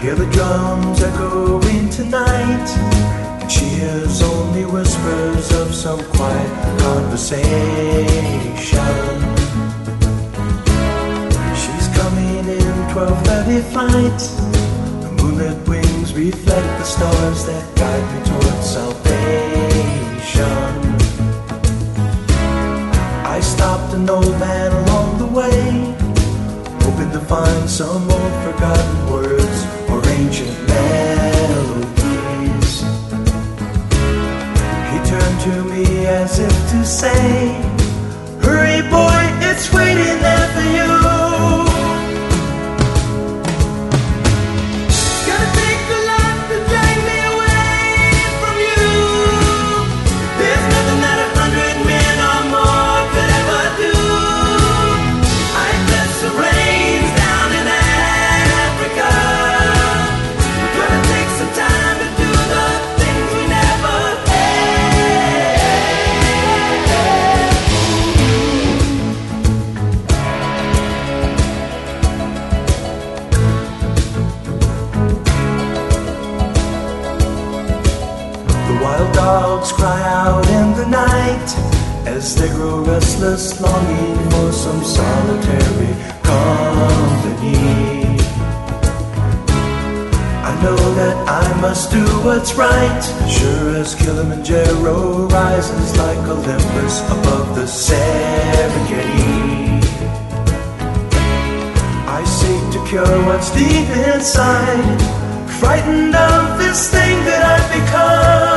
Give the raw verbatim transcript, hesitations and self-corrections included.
hear the drums echoing tonight, and she hears only whispers of some quiet conversation. She's coming in twelve thirty flight. The moonlit wings reflect the stars that guide me towards salvation. I stopped an old man along the way, hoping to find some old forgotten words or ancient melodies. He turned to me as if to say, hurry boy, it's waiting there for you. Gotta take a lot to drag me away from you. There's nothing that a hundred men or more could ever do. I bless the rains down in Africa. We're gonna take some time to do the things we never The wild dogs cry out in the night as they grow restless, longing for some solitary company. I know that I must do what's right, sure as Kilimanjaro rises like Olympus above the Serengeti. I seek to cure what's deep inside, frightened of this thing that I've become.